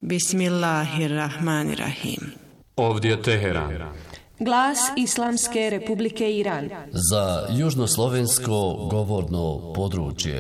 Bismillahirrahmanirrahim. Ovdje je Teheran. Glas Islamske Republike Iran. Za južnoslovensko govorno područje.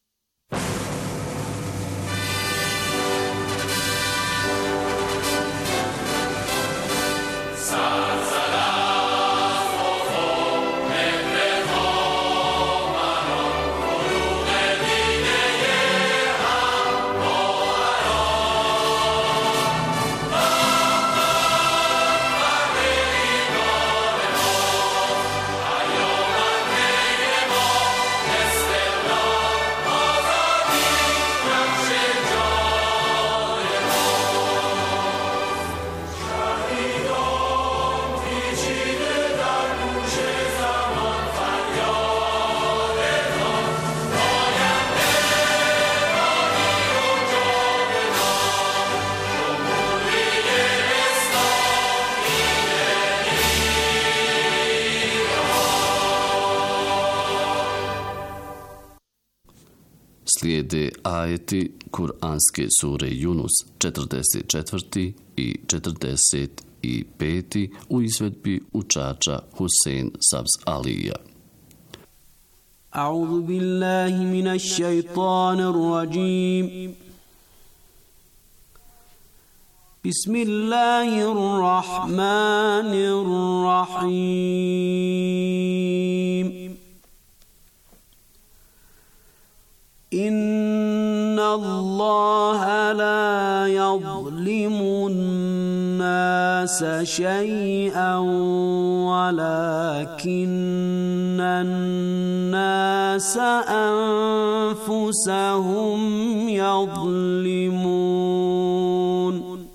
Slijede ajeti Kur'anske sure Yunus 44. i 45. u izvedbi učača Husein Sabz Alija. A'udhu billahi minash shaitanir rajim. Bismillahirrahmanirrahim. إن الله لا يظلم الناس شيئا ولكن الناس أنفسهم يظلمون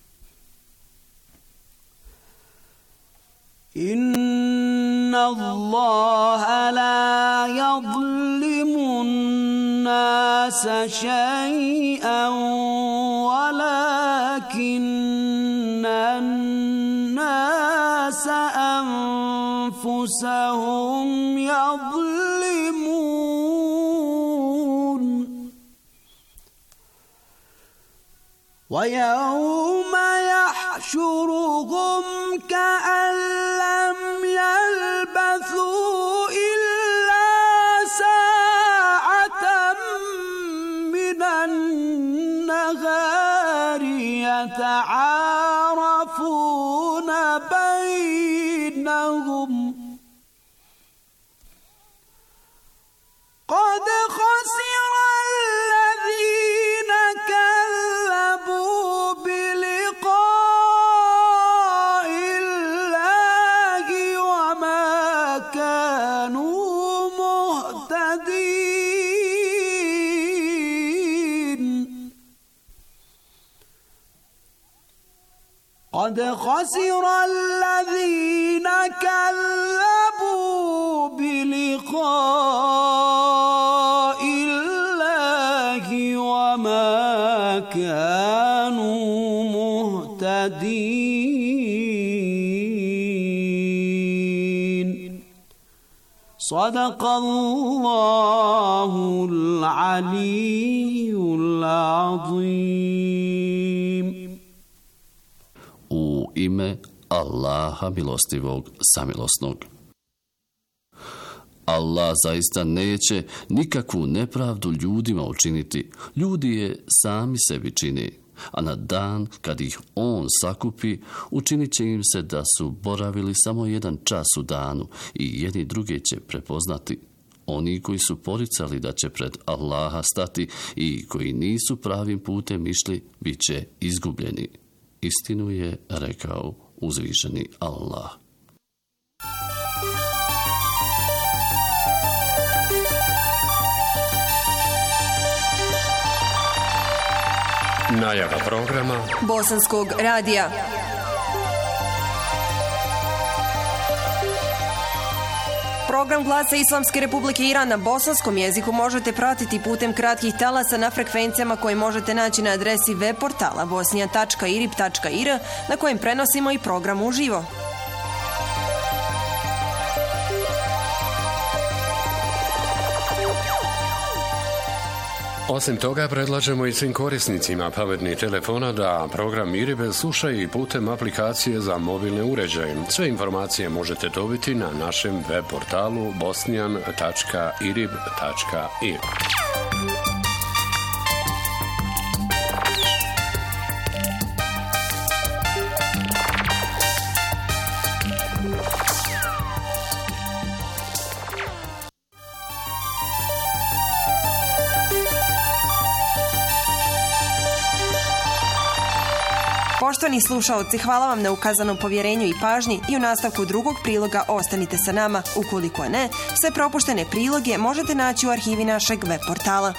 إن الله لا يظلم الناس شيئا ولكن الناس أنفسهم يظلمون ويوم يحشرهم كأن لم يلبثوا إلا ساعة من النهار يتعارفون بينهم قد خسر الذين كذبوا بلقاء الله وما كانوا مهتدين قد خسر الذين كذبوا بلقاء الله وما كانوا مهتدين صدق الله العلي العظيم. U ime Allaha milostivog samilosnog. Allah zaista neće nikakvu nepravdu ljudima učiniti. Ljudi je sami sebi čini, a na dan kad ih on sakupi, učinit će im se da su boravili samo jedan čas u danu i jedni druge će prepoznati. Oni koji su poricali da će pred Allaha stati i koji nisu pravim putem išli, bit će izgubljeni. Istinu je rekao uzvišeni Allah. Najava programa Bosanskog radija. Program Glasa Islamske Republike Iran na bosanskom jeziku možete pratiti putem kratkih talasa na frekvencijama koje možete naći na adresi web portala bosnija.irib.ir na kojem prenosimo i program uživo. Osim toga, predlažemo i svim korisnicima pametnih telefona da program IRIB slušaju i putem aplikacije za mobilne uređaje. Sve informacije možete dobiti na našem web portalu bosnian.irib.ir. Poštovani slušaoci, hvala vam na ukazanom povjerenju i pažnji i u nastavku drugog priloga ostanite sa nama. Ukoliko ne, sve propuštene priloge možete naći u arhivi našeg web portala.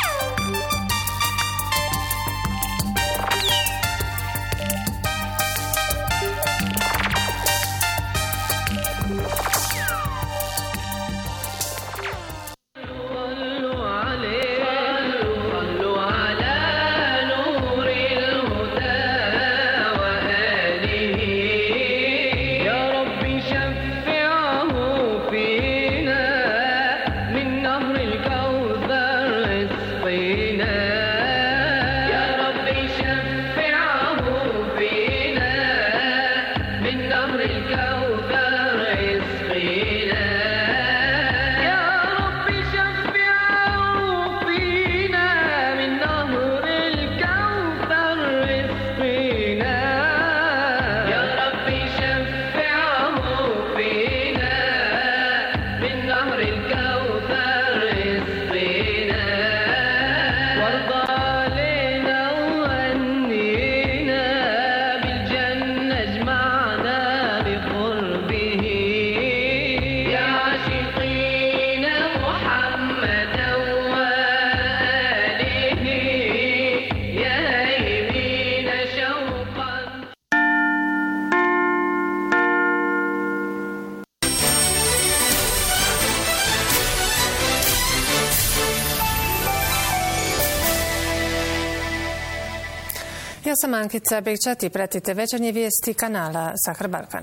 Ja sam Ankica Bekčat i pratite večernje vijesti kanala Sahar Balkan.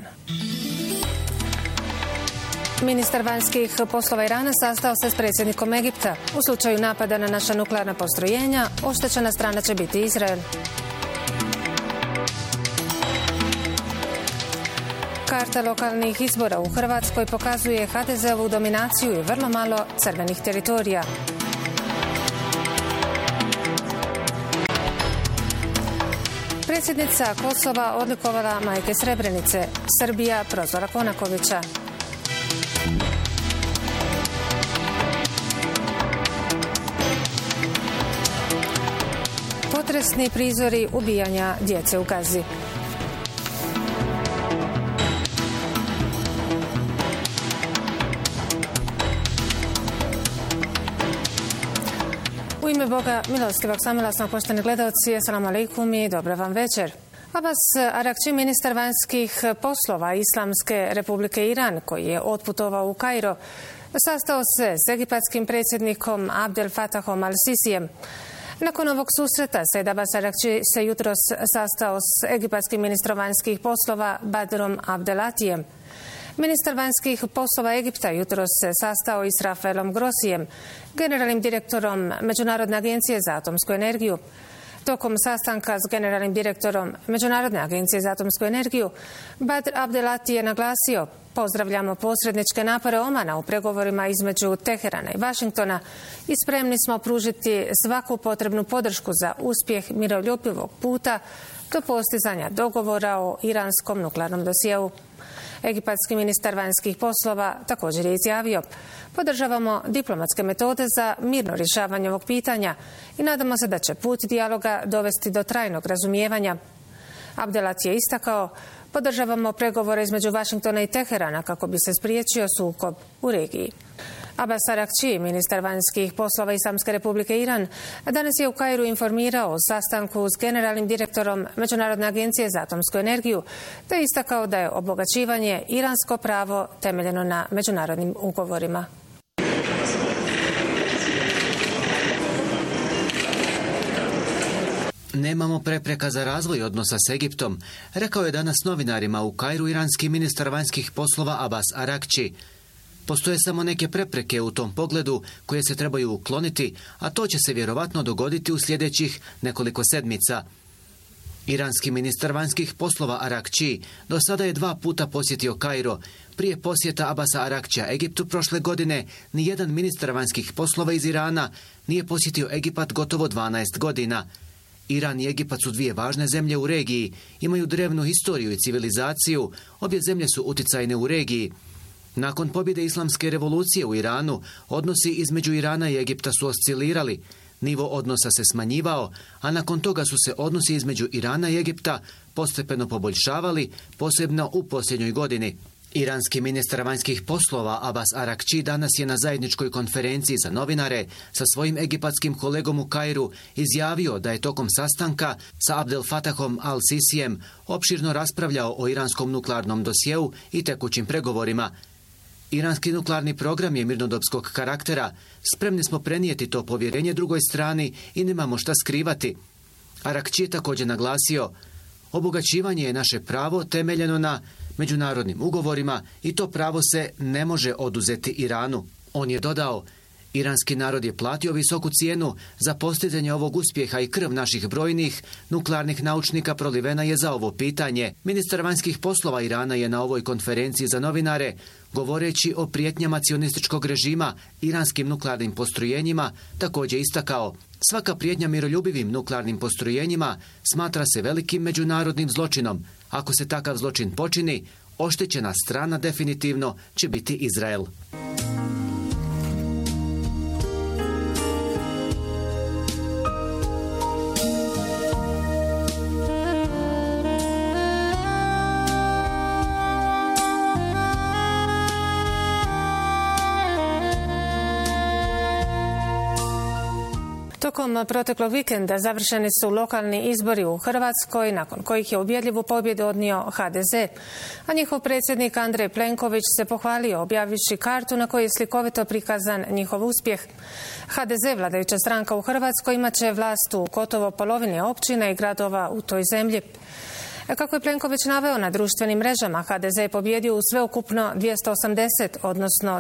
Ministar vanjskih poslova Irana sastao se s predsjednikom Egipta. U slučaju napada na naša nuklearna postrojenja, oštećena strana će biti Izrael. Karta lokalnih izbora u Hrvatskoj pokazuje HDZ-ovu dominaciju i vrlo malo crvenih teritorija. Predsjednica Kosova odlikovala majke Srebrenice. Srbija prozvala Konakovića. Potresni prizori ubijanja djece u Gazi. U ime Boga milostivog samilosnog, poštovani gledalci, assalamu alaikum i dobra vam večer. Abbas Arakči, ministar vanjskih poslova Islamske republike Iran, koji je otputovao u Kairo, sastao se s egipatskim predsjednikom Abdel Fattahom al-Sisijem. Nakon ovog susreta Said Abbas Arakči se jutros sastao s egipatskim ministrom vanjskih poslova Badrom Abdelatijem. Ministar vanjskih poslova Egipta jutros se sastao i s Rafaelom Grossijem, generalnim direktorom Međunarodne agencije za atomsku energiju. Tokom sastanka s generalnim direktorom Međunarodne agencije za atomsku energiju, Badr Abdelati je naglasio: pozdravljamo posredničke napore Omana u pregovorima između Teherana i Vašingtona i spremni smo pružiti svaku potrebnu podršku za uspjeh miroljubivog puta do postizanja dogovora o iranskom nuklearnom dosjeu. Egipatski ministar vanjskih poslova također je izjavio: podržavamo diplomatske metode za mirno rješavanje ovog pitanja i nadamo se da će put dijaloga dovesti do trajnog razumijevanja. Abdelati je istakao: podržavamo pregovore između Vašingtona i Teherana kako bi se spriječio sukob u regiji. Abbas Arakči, ministar vanjskih poslova Islamske republike Iran, danas je u Kairu informirao o sastanku s generalnim direktorom Međunarodne agencije za atomsku energiju, te istakao da je obogaćivanje iransko pravo temeljeno na međunarodnim ugovorima. Nemamo prepreka za razvoj odnosa s Egiptom, rekao je danas novinarima u Kairu iranski ministar vanjskih poslova Abbas Arakči. Postoje samo neke prepreke u tom pogledu koje se trebaju ukloniti, a to će se vjerovatno dogoditi u sljedećih nekoliko sedmica. Iranski ministar vanjskih poslova Arakči do sada je 2 puta posjetio Kairo. Prije posjeta Abasa Arakčija Egiptu prošle godine, nijedan ministar vanjskih poslova iz Irana nije posjetio Egipat gotovo 12 godina. Iran i Egipat su 2 važne zemlje u regiji, imaju drevnu historiju i civilizaciju, obje zemlje su utjecajne u regiji. Nakon pobjede islamske revolucije u Iranu, odnosi između Irana i Egipta su oscilirali. Nivo odnosa se smanjivao, a nakon toga su se odnosi između Irana i Egipta postepeno poboljšavali, posebno u posljednjoj godini. Iranski ministar vanjskih poslova Abbas Arakči danas je na zajedničkoj konferenciji za novinare sa svojim egipatskim kolegom u Kairu izjavio da je tokom sastanka sa Abdel Fatahom al-Sisijem opširno raspravljao o iranskom nuklearnom dosjeu i tekućim pregovorima. Iranski nuklearni program je mirnodopskog karaktera. Spremni smo prenijeti to povjerenje drugoj strani i nemamo šta skrivati. Arakči je također naglasio, obogaćivanje je naše pravo temeljeno na međunarodnim ugovorima i to pravo se ne može oduzeti Iranu. On je dodao, iranski narod je platio visoku cijenu za postizanje ovog uspjeha i krv naših brojnih nuklearnih naučnika prolivena je za ovo pitanje. Ministar vanjskih poslova Irana je na ovoj konferenciji za novinare, govoreći o prijetnjama cionističkog režima iranskim nuklearnim postrojenjima, također istakao, svaka prijetnja miroljubivim nuklearnim postrojenjima smatra se velikim međunarodnim zločinom. Ako se takav zločin počini, oštećena strana definitivno će biti Izrael. Tokom proteklog vikenda završeni su lokalni izbori u Hrvatskoj, nakon kojih je ubjedljivu pobjedu odnio HDZ, a njihov predsjednik Andrej Plenković se pohvalio objavivši kartu na kojoj je slikovito prikazan njihov uspjeh. HDZ, vladajuća stranka u Hrvatskoj, imat će vlast u gotovo polovini općina i gradova u toj zemlji. Kako je Plenković naveo na društvenim mrežama, HDZ je pobjedio u sveukupno 280, odnosno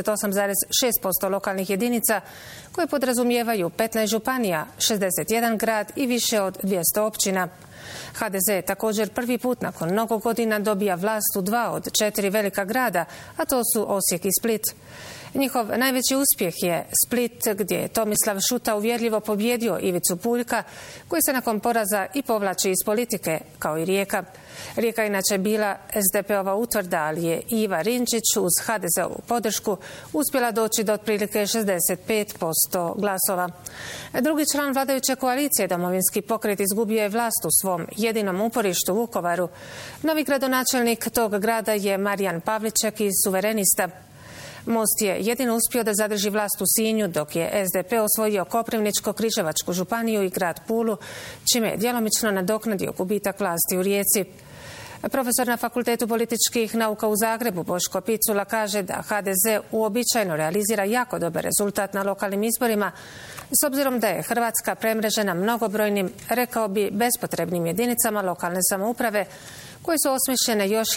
48,6% lokalnih jedinica, koje podrazumijevaju 15 županija, 61 grad i više od 200 općina. HDZ je također prvi put nakon mnogo godina dobija vlast u 2 od 4 velika grada, a to su Osijek i Split. Njihov najveći uspjeh je Split, gdje je Tomislav Šuta uvjerljivo pobjedio Ivicu Puljka, koji se nakon poraza i povlači iz politike, kao i Rijeka. Rijeka inače bila SDP-ova utvrda, ali je Iva Rinčić uz HDZ-ovu podršku uspjela doći do otprilike 65% glasova. Drugi član vladajuće koalicije, Domovinski pokret, izgubio je vlast u svom jedinom uporištu Vukovaru. Novi gradonačelnik tog grada je Marijan Pavliček iz Suverenista. Most je jedino uspio da zadrži vlast u Sinju, dok je SDP osvojio Koprivničko-Križevačku županiju i grad Pulu, čime je djelomično nadoknadio gubitak vlasti u Rijeci. Profesor na Fakultetu političkih nauka u Zagrebu Boško Picula kaže da HDZ uobičajeno realizira jako dobar rezultat na lokalnim izborima, s obzirom da je Hrvatska premrežena mnogobrojnim, rekao bi, bespotrebnim jedinicama lokalne samouprave, koje su osmišljene još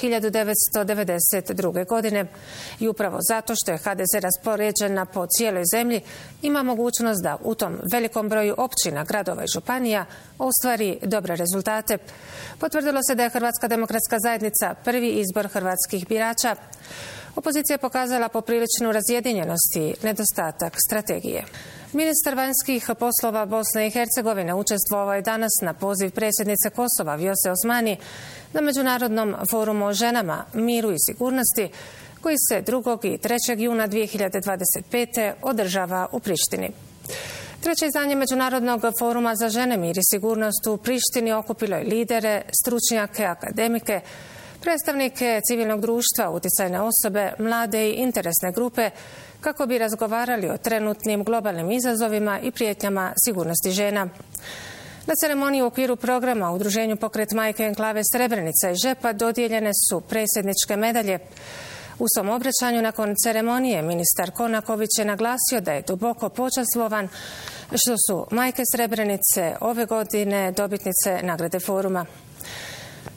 1992. godine. I upravo zato što je HDZ raspoređena po cijeloj zemlji, ima mogućnost da u tom velikom broju općina, gradova i županija ostvari dobre rezultate. Potvrdilo se da je Hrvatska demokratska zajednica prvi izbor hrvatskih birača. Opozicija je pokazala popriličnu razjedinjenost i nedostatak strategije. Ministar vanjskih poslova Bosne i Hercegovine učestvovao je danas na poziv predsjednice Kosova Vjose Osmani na Međunarodnom forumu o ženama, miru i sigurnosti, koji se 2. i 3. juna 2025. održava u Prištini. Treće izdanje Međunarodnog foruma za žene, mir i sigurnost u Prištini okupilo je lidere, stručnjake, akademike, predstavnike civilnog društva, utjecajne osobe, mlade i interesne grupe, kako bi razgovarali o trenutnim globalnim izazovima i prijetnjama sigurnosti žena. Na ceremoniji u okviru programa u Udruženju Pokret Majke Enklave Srebrenica i Žepa dodijeljene su predsjedničke medalje. U svom obraćanju nakon ceremonije ministar Konaković je naglasio da je duboko počastvovan što su majke Srebrenice ove godine dobitnice nagrade foruma.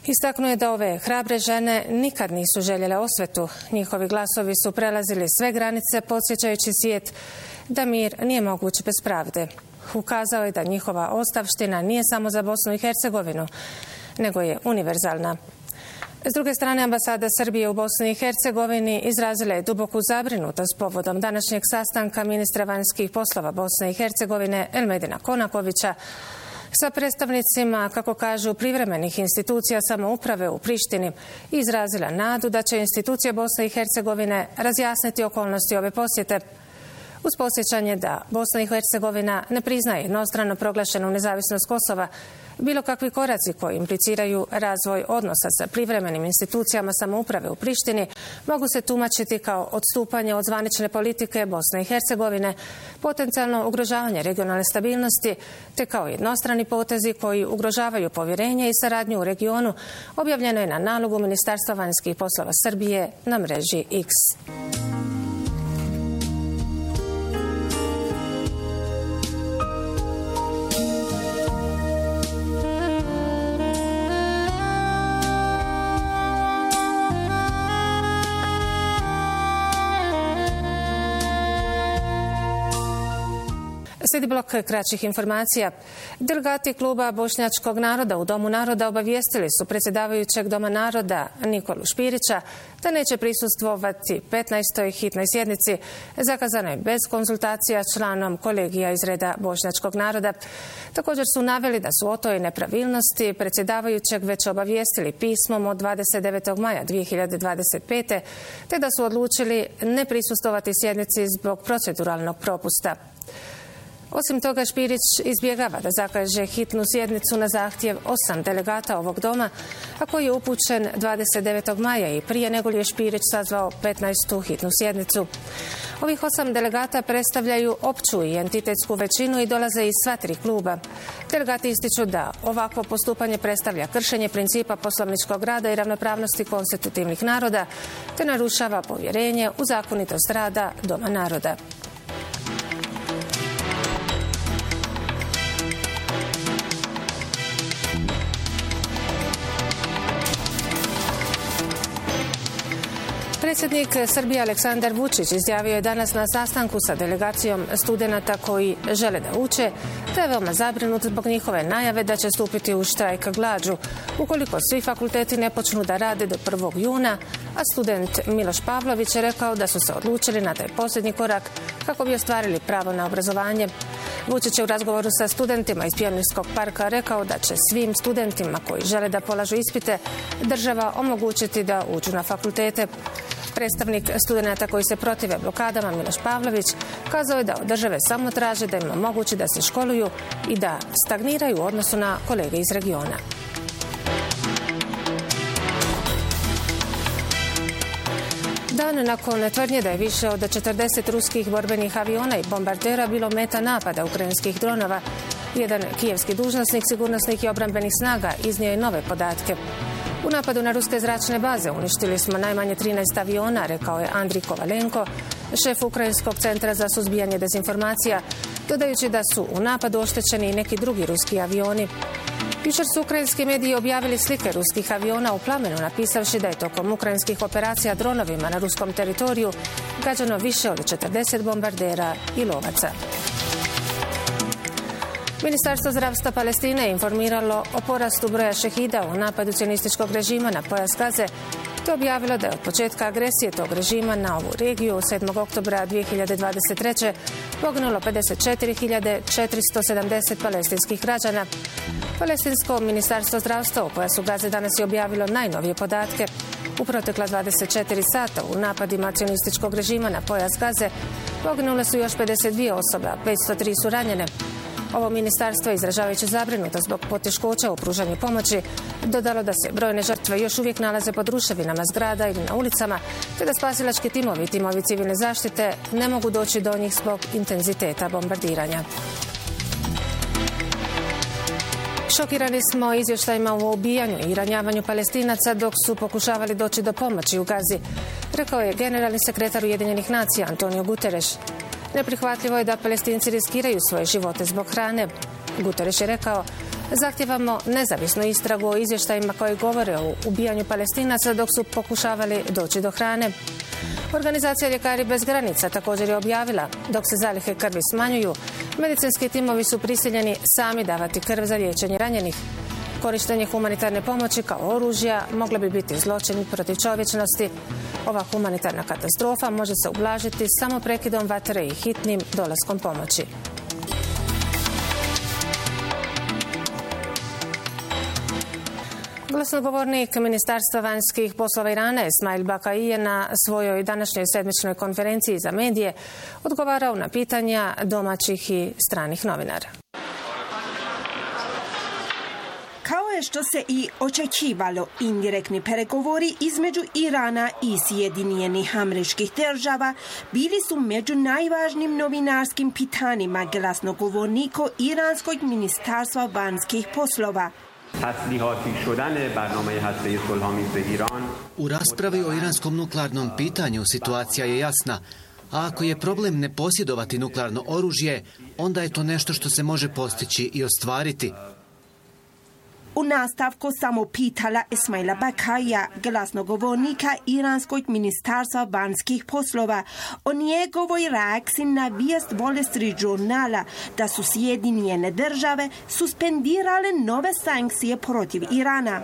Istaknuo je da ove hrabre žene nikad nisu željele osvetu. Njihovi glasovi su prelazili sve granice, podsjećajući svijet da mir nije moguć bez pravde. Ukazao je da njihova ostavština nije samo za Bosnu i Hercegovinu, nego je univerzalna. S druge strane, ambasada Srbije u Bosni i Hercegovini izrazila je duboku zabrinutost povodom današnjeg sastanka ministra vanjskih poslova Bosne i Hercegovine Elmedina Konakovića sa predstavnicima, kako kažu, privremenih institucija samouprave u Prištini i izrazila nadu da će institucije Bosne i Hercegovine razjasniti okolnosti ove posjete. Uz podsjećanje da Bosna i Hercegovina ne priznaje jednostrano proglašenu nezavisnost Kosova, bilo kakvi koraci koji impliciraju razvoj odnosa sa privremenim institucijama samouprave u Prištini mogu se tumačiti kao odstupanje od zvanične politike Bosne i Hercegovine, potencijalno ugrožavanje regionalne stabilnosti, te kao jednostrani potezi koji ugrožavaju povjerenje i saradnju u regionu, objavljeno je na nalogu Ministarstva vanjskih poslova Srbije na mreži X. Slijedi blok kraćih informacija. Delegati kluba Bošnjačkog naroda u Domu naroda obavijestili su predsjedavajućeg Doma naroda Nikolu Špirića da neće prisustvovati 15. hitnoj sjednici zakazanoj bez konzultacija članom kolegija iz reda Bošnjačkog naroda. Također su naveli da su o toj nepravilnosti predsjedavajućeg već obavijestili pismom od 29. maja 2025. te da su odlučili ne prisustvovati sjednici zbog proceduralnog propusta. Osim toga, Špirić izbjegava da zakaže hitnu sjednicu na zahtjev 8 delegata ovog doma, a koji je upućen 29. maja i prije nego li je Špirić sazvao 15. hitnu sjednicu. Ovih 8 delegata predstavljaju opću i entitetsku većinu i dolaze iz sva tri kluba. Delegati ističu da ovakvo postupanje predstavlja kršenje principa poslovničkog rada i ravnopravnosti konstitutivnih naroda, te narušava povjerenje u zakonitost rada Doma naroda. Predsjednik Srbije Aleksandar Vučić izjavio je danas na sastanku sa delegacijom studenata koji žele da uče, te je veoma zabrinut zbog njihove najave da će stupiti u štrajk glađu ukoliko svi fakulteti ne počnu da rade do 1. juna, a student Miloš Pavlović je rekao da su se odlučili na taj posljednji korak kako bi ostvarili pravo na obrazovanje. Vučić je u razgovoru sa studentima iz Pionirskog parka rekao da će svim studentima koji žele da polažu ispite država omogućiti da uđu na fakultete. Predstavnik studenata koji se protive blokadama Miloš Pavlović kazao je da od države samo traže da im omogući da se školuju i da stagniraju u odnosu na kolege iz regiona. Dan nakon tvrdnje da je više od 40 ruskih borbenih aviona i bombardera bilo meta napada ukrajinskih dronova, jedan kijevski dužnosnik sigurnosnih i obrambenih snaga iznio je nove podatke. U napadu na ruske zračne baze uništili smo najmanje 13 aviona, rekao je Andrij Kovalenko, šef Ukrajinskog centra za suzbijanje dezinformacija, dodajući da su u napadu oštećeni i neki drugi ruski avioni. Jučer su ukrajinski mediji objavili slike ruskih aviona u plamenu, napisavši da je tokom ukrajinskih operacija dronovima na ruskom teritoriju gađano više od 40 bombardera i lovaca. Ministarstvo zdravstva Palestine je informiralo o porastu broja šehida u napadu sionističkog režima na pojas Gaze, te objavilo da je od početka agresije tog režima na ovu regiju 7. oktobra 2023. poginulo 54.470 palestinskih građana. Palestinsko ministarstvo zdravstva u pojasu Gaze danas je objavilo najnovije podatke. U protekla 24 sata u napadima sionističkog režima na pojas Gaze poginule su još 52 osobe, a 503 su ranjene. Ovo ministarstvo, izražavajući zabrinutost zbog poteškoća u pružanju pomoći, dodalo da se brojne žrtve još uvijek nalaze pod ruševinama zgrada ili na ulicama, te da spasilački timovi i timovi civilne zaštite ne mogu doći do njih zbog intenziteta bombardiranja. Šokirani smo izvještajima o ubijanju i ranjavanju Palestinaca dok su pokušavali doći do pomoći u Gazi, rekao je generalni sekretar Ujedinjenih nacija Antonio Guterres. Neprihvatljivo je da Palestinci riskiraju svoje živote zbog hrane. Guterres je rekao, Zahtijevamo nezavisnu istragu o izvještajima koji govore o ubijanju Palestinaca dok su pokušavali doći do hrane. Organizacija Ljekari bez granica također je objavila, dok se zalihe krvi smanjuju, medicinski timovi su prisiljeni sami davati krv za liječenje ranjenih. Korištenje humanitarne pomoći kao oružja moglo bi biti zločin protiv čovječnosti. Ova humanitarna katastrofa može se ublažiti samo prekidom vatre i hitnim dolaskom pomoći. Glasnogovornik Ministarstva vanjskih poslova Irana Esmail Bakai je na svojoj današnjoj sedmičnoj konferenciji za medije odgovarao na pitanja domaćih i stranih novinara. Kao je što se i očekivalo, indirektni pregovori između Irana i Sjedinjenih Američkih Država bili su među najvažnijim novinarskim pitanjima glasnogovornika Iranskog ministarstva vanjskih poslova. U raspravi o iranskom nuklearnom pitanju situacija je jasna. A ako je problem ne posjedovati nuklearno oružje, onda je to nešto što se može postići i ostvariti. U nastavku samo pitala Esmaila Bakaija, glasnogovornika Iranskog ministarstva vanjskih poslova, o njegovoj reakciji na vijest Wall Street Journala da su Sjedinjene države suspendirale nove sankcije protiv Irana.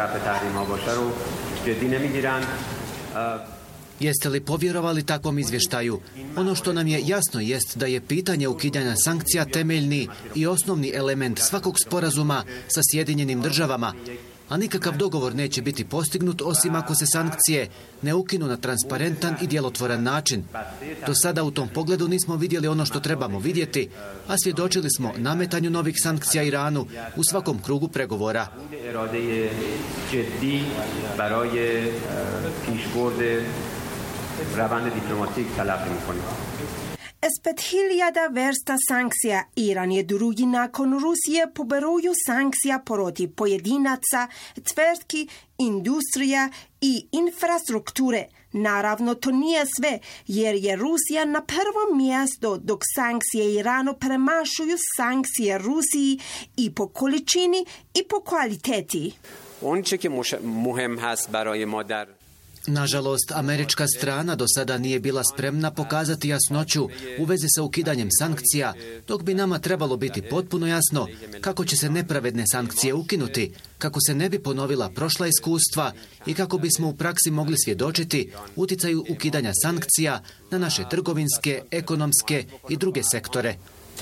Jeste li povjerovali takvom izvještaju? Ono što nam je jasno jest da je pitanje ukidanja sankcija temeljni i osnovni element svakog sporazuma sa Sjedinjenim državama, a nikakav dogovor neće biti postignut osim ako se sankcije ne ukinu na transparentan i djelotvoran način. Do sada u tom pogledu nismo vidjeli ono što trebamo vidjeti, a svjedočili smo nametanju novih sankcija Iranu u svakom krugu pregovora. S 5.000 vrsta sankcija Iran je drugi nakon Rusije po broju sankcija protiv pojedinaca, tvrtki, industrija i infrastrukture. Naravno, to nije sve, jer je Rusija na prvom mjestu, dok sankcije Iranu premašuju sankcije Rusiji i po količini i po kvaliteti. Nažalost, američka strana do sada nije bila spremna pokazati jasnoću u vezi sa ukidanjem sankcija, dok bi nama trebalo biti potpuno jasno kako će se nepravedne sankcije ukinuti, kako se ne bi ponovila prošla iskustva i kako bismo u praksi mogli svjedočiti utjecaju ukidanja sankcija na naše trgovinske, ekonomske i druge sektore.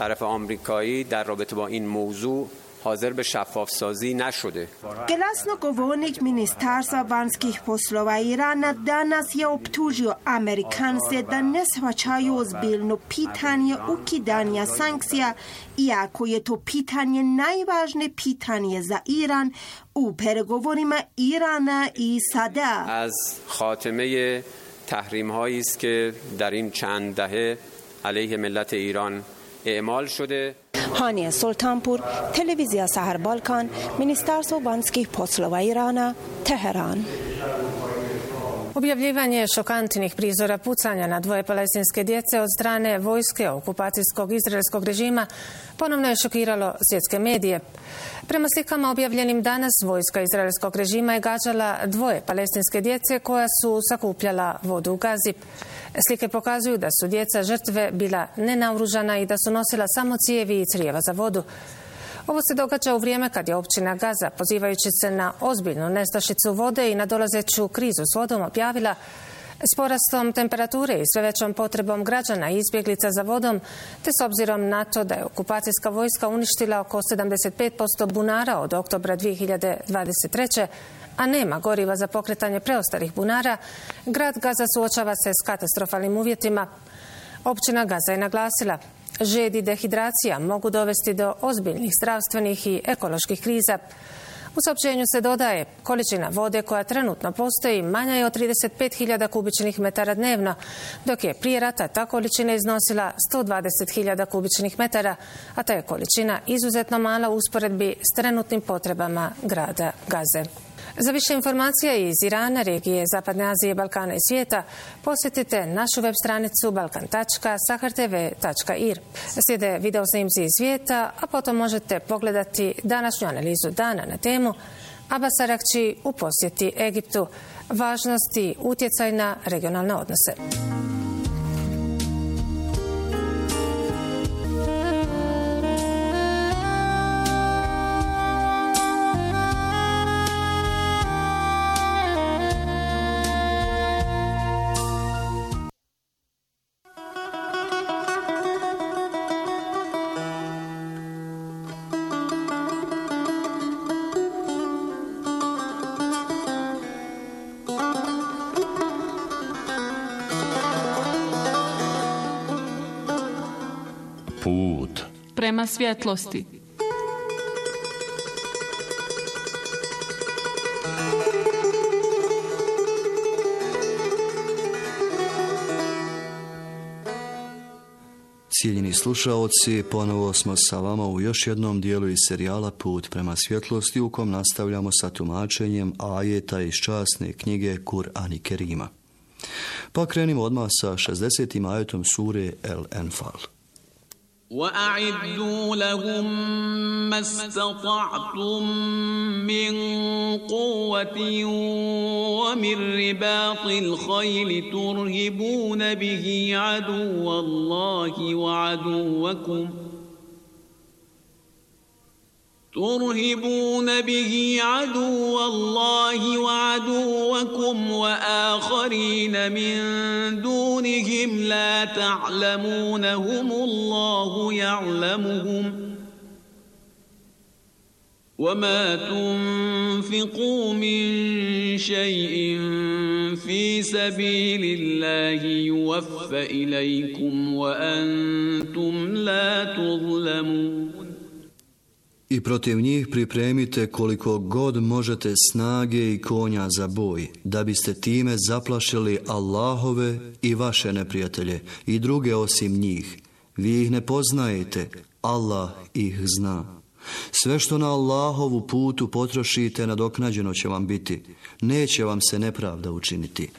Glasnogovornik ministarstva vanjskih poslova Irana danas je optužio Amerikance da ne shvaćaju ozbiljno pitanje ukidanja sankcija, iako je to pitanje najvažnije pitanje za Iran u pregovorima Irana i SAD-a. Az khatime tahrimhayi ist ke dar in chand dahe aleyhe millat Iran e'mal shode. Hania Sultanpur, televizija Sahar Balkan, Ministarstvo vanjskih poslova Irana, Teheran. Objavljivanje šokantnih prizora pucanja na dvoje palestinske djece od strane vojske okupacijskog izraelskog režima ponovno je šokiralo svjetske medije. Prema slikama objavljenim danas, vojska izraelskog režima je gađala dvoje palestinske djece koja su sakupljala vodu u Gazi. Slike pokazuju da su djeca žrtve bila nenaoružana i da su nosila samo cijevi i crijeva za vodu. Ovo se događa u vrijeme kad je općina Gaza, pozivajući se na ozbiljnu nestašicu vode i nadolazeću krizu s vodom, objavila s porastom temperature i sve većom potrebom građana i izbjeglica za vodom, te s obzirom na to da je okupacijska vojska uništila oko 75% bunara od oktobra 2023. a nema goriva za pokretanje preostalih bunara, grad Gaza suočava se s katastrofalnim uvjetima. Općina Gaza je naglasila: žed i dehidracija mogu dovesti do ozbiljnih zdravstvenih i ekoloških kriza. U saopćenju se dodaje: količina vode koja trenutno postoji manja je od 35.000 kubičnih metara dnevno, dok je prije rata ta količina iznosila 120.000 kubičnih metara, a ta je količina izuzetno mala u usporedbi s trenutnim potrebama grada Gaze. Za više informacija iz Irana, regije Zapadne Azije, Balkana i svijeta posjetite našu web stranicu balkan.sahartv.ir. Slijede video snimci iz svijeta, a potom možete pogledati današnju analizu dana na temu Abbas Arakči u posjeti Egiptu, važnost i utjecaj na regionalne odnose. Put prema svjetlosti. Cijenjeni slušaoci, ponovo smo sa vama u još jednom dijelu iz serijala Put prema svjetlosti, u kom nastavljamo sa tumačenjem ajeta iz časne knjige Kur'an Kerima. Pa krenimo odmah sa 60. ajetom sure El-Enfal. وَأَعِدُّوا لَهُم مَّا اسْتَطَعْتُم مِّن قُوَّةٍ وَمِن رِّبَاطِ الْخَيْلِ تُرْهِبُونَ بِهِ عَدُوَّ اللَّهِ وَعَدُوَّكُمْ وَآخَرِينَ مِن دُونِهِمْ لَا تَعْلَمُونَهُمُ اللَّهُ يَعْلَمُهُمْ وَمَا تُنفِقُوا مِن شَيْءٍ فِي سَبِيلِ اللَّهِ يُوَفَّ إِلَيْكُمْ وَأَنتُمْ لَا تُظْلَمُونَ. I protiv njih pripremite koliko god možete snage i konja za boj, da biste time zaplašili Allahove i vaše neprijatelje i druge osim njih. Vi ih ne poznajete, Allah ih zna. Sve što na Allahovu putu potrošite, nadoknađeno će vam biti. Neće vam se nepravda učiniti.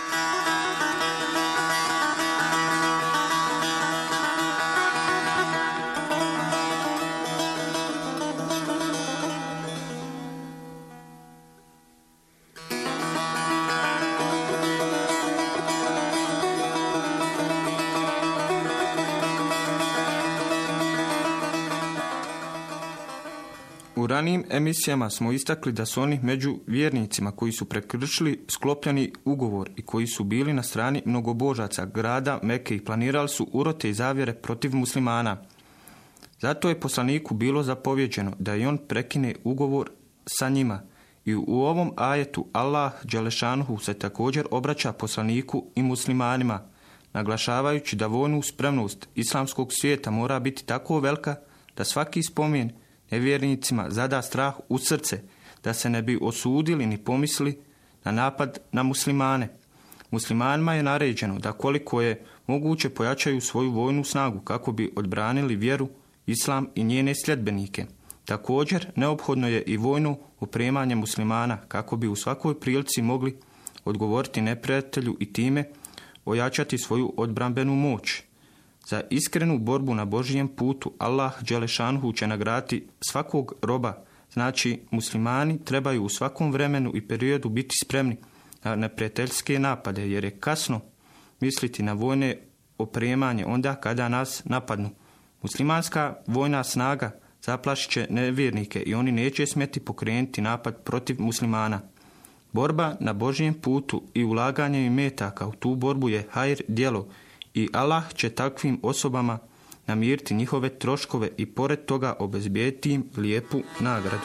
U ranijim emisijama smo istakli da su oni među vjernicima koji su prekršili sklopljeni ugovor i koji su bili na strani mnogobožaca grada Mekke i planirali su urote i zavjere protiv muslimana. Zato je poslaniku bilo zapovjeđeno da i on prekine ugovor sa njima. I u ovom ajetu Allah dželešanuhu se također obraća poslaniku i muslimanima, naglašavajući da vojnu spremnost islamskog svijeta mora biti tako velika da svaki spomen nevjernicima zada strah u srce, da se ne bi osudili ni pomisli na napad na muslimane. Muslimanima je naređeno da koliko je moguće pojačaju svoju vojnu snagu kako bi odbranili vjeru, islam i njene sljedbenike. Također, neophodno je i vojno opremanje muslimana kako bi u svakoj prilici mogli odgovoriti neprijatelju i time ojačati svoju odbrambenu moć. Za iskrenu borbu na Božijem putu Allah dželešanuhu će nagraditi svakog roba. Znači, muslimani trebaju u svakom vremenu i periodu biti spremni na neprijateljske napade, jer je kasno misliti na vojne opremanje onda kada nas napadnu. Muslimanska vojna snaga zaplašit će nevjernike i oni neće smjeti pokrenuti napad protiv muslimana. Borba na Božijem putu i ulaganje imetaka u tu borbu je hajr djelo i Allah će takvim osobama namiriti njihove troškove i pored toga obezbijediti im lijepu nagradu.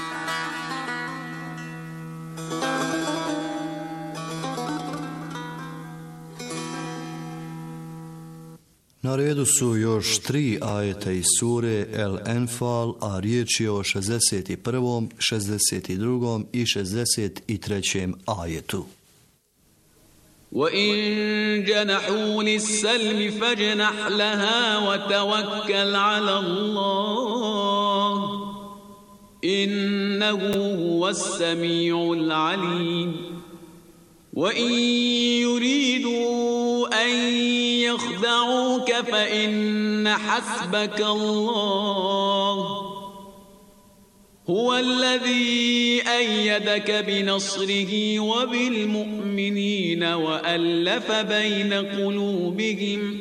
Na redu su još 3 ajeta iz sure El-Enfal, a riječ je o 61., 62. i 63. ajetu. وَإِن جَنَحُوا لِلسَّلْمِ فَاجْنَحْ لَهَا وَتَوَكَّلْ عَلَى اللَّهِ إِنَّكَ إنه هو السميع العليم وإن يريدوا أن يخدعوك فإن حسبك الله هو الذي أيدك بنصره وبالمؤمنين وألف بين قلوبهم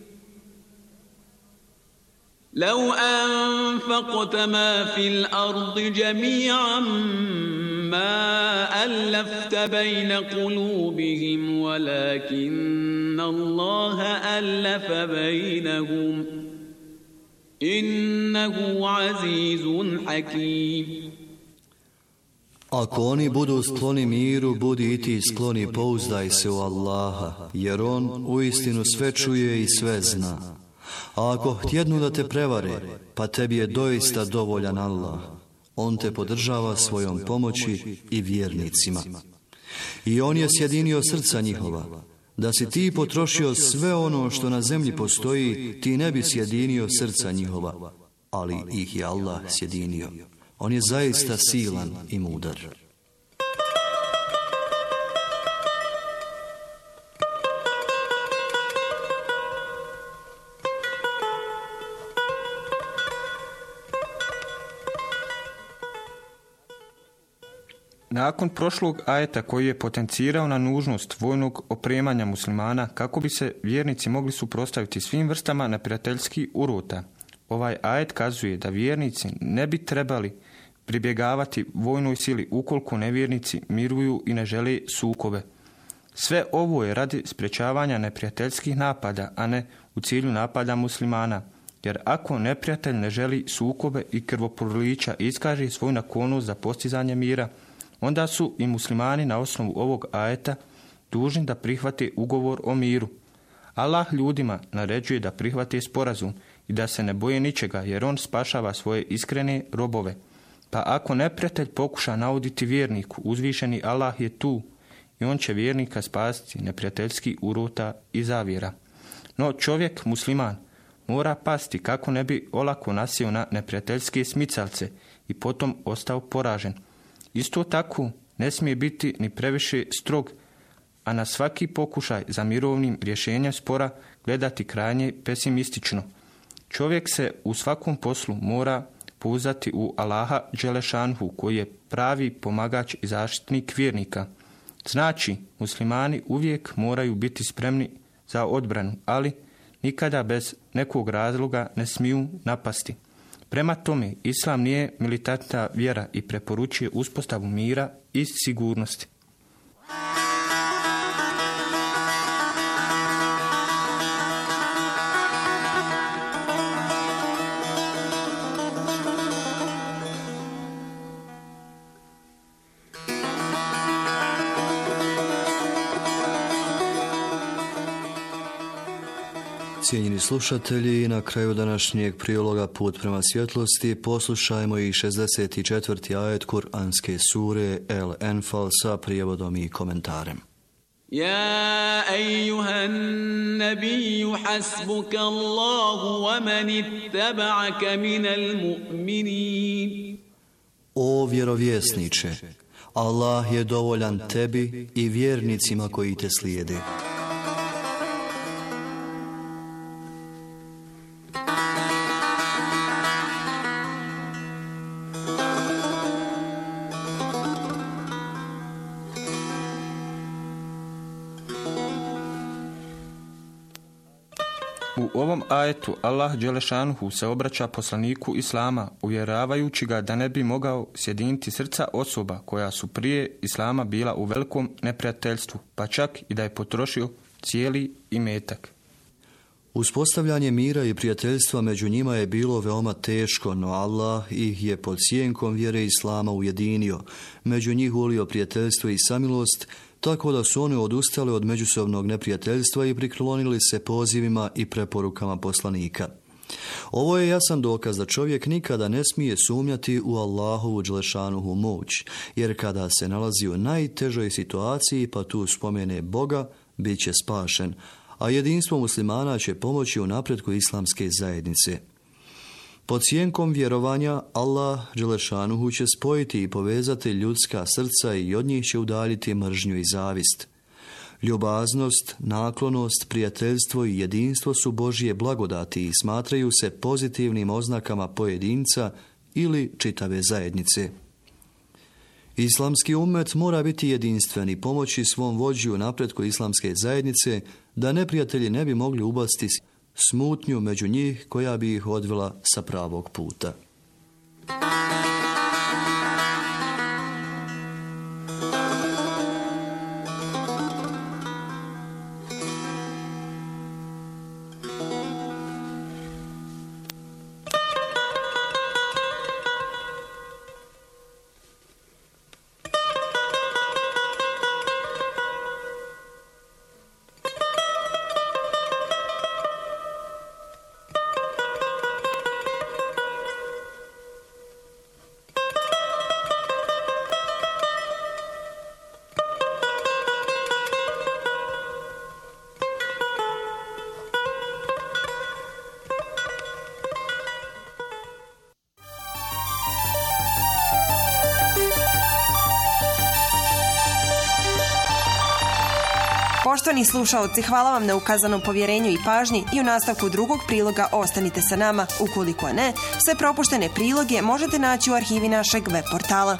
لو أنفقت ما في الأرض جميعا ما ألفت بين قلوبهم ولكن الله ألف بينهم إنه عزيز حكيم. Ako oni budu skloni miru, budi i ti skloni, pouzdaj se u Allaha, jer on uistinu sve čuje i sve zna. A ako htjednu da te prevare, pa tebi je doista dovoljan Allah. On te podržava svojom pomoći i vjernicima. I on je sjedinio srca njihova. Da si ti potrošio sve ono što na zemlji postoji, ti ne bi sjedinio srca njihova, ali ih je Allah sjedinio. On je zaista silan i mudar. Nakon prošlog ajeta koji je potencirao na nužnost vojnog opremanja muslimana kako bi se vjernici mogli suprotstaviti svim vrstama neprijateljskih urota, ovaj ajet kazuje da vjernici ne bi trebali pribjegavati vojnoj sili ukoliko nevjernici miruju i ne žele sukobe. Sve ovo je radi sprječavanja neprijateljskih napada, a ne u cilju napada muslimana. Jer ako neprijatelj ne želi sukobe i krvoprolića iskaže svoju naklonost za postizanje mira, onda su i muslimani na osnovu ovog ajeta dužni da prihvate ugovor o miru. Allah ljudima naređuje da prihvate sporazum i da se ne boje ničega, jer on spašava svoje iskrene robove. Pa ako neprijatelj pokuša nauditi vjerniku, uzvišeni Allah je tu i on će vjernika spasiti neprijateljskih urota i zavjera. No čovjek, musliman, mora pasti kako ne bi olako nasio na neprijateljske smicalce i potom ostao poražen. Isto tako ne smije biti ni previše strog, a na svaki pokušaj za mirovnim rješenjem spora gledati krajnje pesimistično. Čovjek se u svakom poslu mora pouzdati u Allaha Đelešanhu, koji je pravi pomagač i zaštitnik vjernika. Znači, muslimani uvijek moraju biti spremni za odbranu, ali nikada bez nekog razloga ne smiju napasti. Prema tome, islam nije militantna vjera i preporučuje uspostavu mira i sigurnosti. Cijenjeni slušatelji, na kraju današnjeg priloga Put prema svjetlosti poslušajmo i 64. ajet Kur'anske sure El Enfal sa prijevodom i komentarem. Ja ejuhan nabiju hasbuka Allahu wa man ittaba'aka minal mu'minin. O vjerovjesniče, Allah je dovoljan tebi i vjernicima koji te slijede. U ovom ajetu Allah Đelešanuhu se obraća poslaniku Islama, uvjeravajući ga da ne bi mogao sjediniti srca osoba koja su prije Islama bila u velikom neprijateljstvu, pa čak i da je potrošio cijeli imetak. Uspostavljanje mira i prijateljstva među njima je bilo veoma teško, no Allah ih je pod sjenkom vjere Islama ujedinio. Među njih ulio prijateljstvo i samilost, tako da su oni odustali od međusobnog neprijateljstva i priklonili se pozivima i preporukama poslanika. Ovo je jasan dokaz da čovjek nikada ne smije sumnjati u Allahovu Đelešanuhu moć, jer kada se nalazi u najtežoj situaciji pa tu spomene Boga, bit će spašen, a jedinstvo muslimana će pomoći u napretku islamske zajednice. Pod sjenkom vjerovanja Allah Đelešanuhu će spojiti i povezati ljudska srca i od njih će udaljiti mržnju i zavist. Ljubaznost, naklonost, prijateljstvo i jedinstvo su Božje blagodati i smatraju se pozitivnim oznakama pojedinca ili čitave zajednice. Islamski ummet mora biti jedinstven i pomoći svom vođi u napretku islamske zajednice da neprijatelji ne bi mogli ubaciti smutnju među njih koja bi ih odvela sa pravog puta. Poštovani slušaoci, hvala vam na ukazanom povjerenju i pažnji i u nastavku drugog priloga ostanite sa nama. Ukoliko ne, sve propuštene priloge možete naći u arhivi našeg web portala.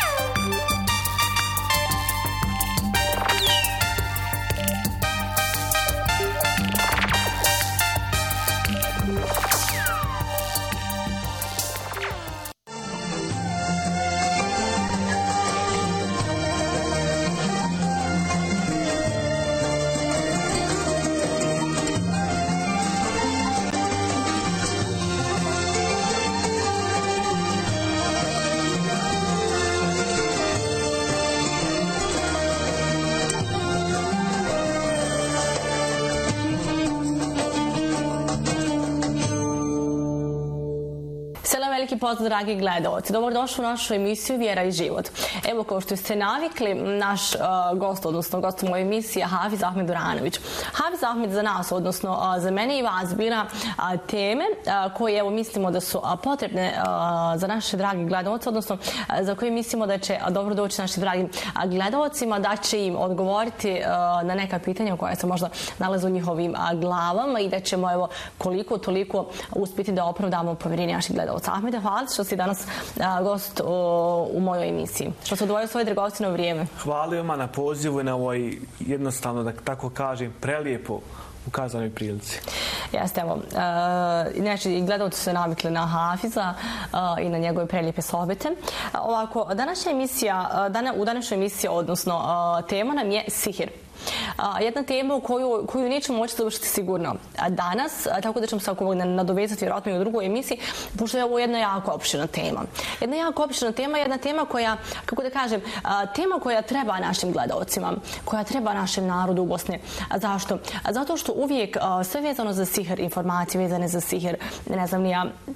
Veliki pozdrav, dragi gledalci. Dobrodošli u našu emisiju Vjera i život. Evo, kao što ste navikli, naš gost, odnosno gost u mojoj emisiji je Hafiz Ahmed Duranović. Hafiz Ahmed za nas, odnosno za mene i vas, bira teme koje, evo, mislimo da su potrebne za naše dragi gledalci, odnosno za koje mislimo da će dobro doći našim dragim gledalcima, da će im odgovoriti na neka pitanja koja se možda nalaze u njihovim glavama i da ćemo, evo, koliko toliko uspjeti da opravdamo povjerenje naših gledalca. Ahmede, hvala što si danas gost u mojoj emisiji. Što se odvojio svoje dragocjeno vrijeme. Hvala vam na pozivu i na ovoj, jednostavno, da tako kažem, prelijepo ukazanoj prilici. Jeste, evo. Znači, gledalci su se navikli na Hafiza i na njegove prelijepe sohbete. Ovako, u današnjoj emisiji, odnosno tema nam je sihir. Jedna tema u koju nećemo moći završiti sigurno danas, tako da ćemo se nadovezati vjerojatno i u drugoj emisiji, pošto je ovo jedna jako opširna tema. Jedna tema koja, kako da kažem, tema koja treba našim gledalcima, koja treba našem narodu u Bosni. Zašto? Zato što uvijek sve vezano za sihir, informacije vezane za sihir, ne znam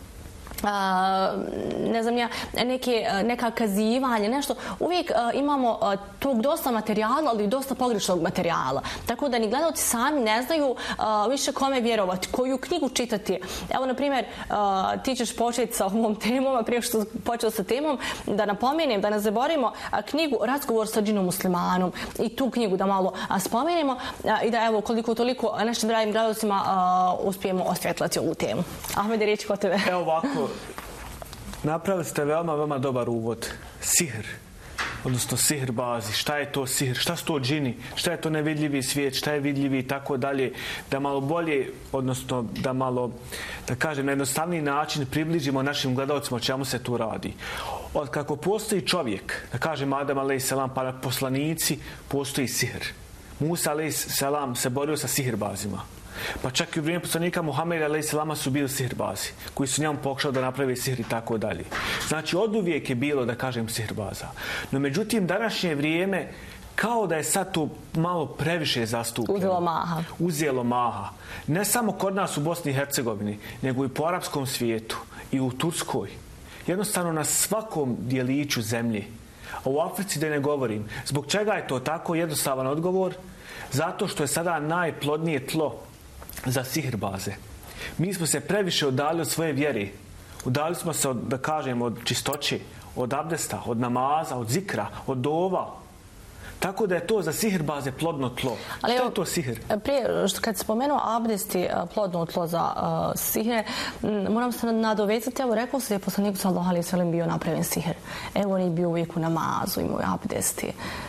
ni ja, neka kazivanja, nešto. Uvijek imamo tog dosta materijala, ali i dosta pogrešnog materijala. Tako da ni gledalci sami ne znaju više kome vjerovati, koju knjigu čitati. Evo, na primjer, ti ćeš početi sa ovom temom, a prije što počeo sa temom, da napomenem, da ne zaboravimo knjigu Razgovor sa džinom muslimanom i tu knjigu da malo spomenemo i da, evo, koliko toliko našim dragim gledalcima uspijemo osvjetlati ovu temu. Ahmede, riječ kod tebe. Evo ovako, napravili ste veoma dobar uvod. Sihr, odnosno sihr bazi. Šta je to sihr? Šta su to džini? Šta je to nevidljivi svijet? Šta je vidljivi i tako dalje? Da malo bolje, odnosno da malo, da kažem, na jednostavniji način približimo našim gledalcima o čemu se tu radi. Od kako postoji čovjek, da kažem Adam a.s. pa poslanici, postoji sihr. Musa a.s. se borio sa sihrbazima. Pa čak i u vrijeme poslanika Muhameda a.s. su bili sihrbazi, koji su njemu pokušali da naprave sihr i tako dalje. Znači, oduvijek je bilo, da kažem, sihrbaza. No, međutim, današnje vrijeme, kao da je sad to malo previše zastupljeno. Uzelo maha. Ne samo kod nas u Bosni i Hercegovini, nego i po arapskom svijetu i u Turskoj. Jednostavno na svakom dijeliću zemlje. A u Africi da ne govorim. Zbog čega je to tako? Jednostavan odgovor. Zato što je sada najplodnije tlo za sihrbaze. Mi smo se previše odali od svoje vjere. Udali smo se, da kažem, od čistoće, od abdesta, od namaza, od zikra, od dova. Tako da je to za sihirbaze plodno tlo. Ali što je to sihr? Prije, kad si spomenuo abdest i plodno tlo za sihre, moram se nadovezati. Evo, rekao se da je poslanik sallallahu alejhi ve sellem bio napravljen sihr. Evo, on je bio uvijek u namazu, imao je abdesti.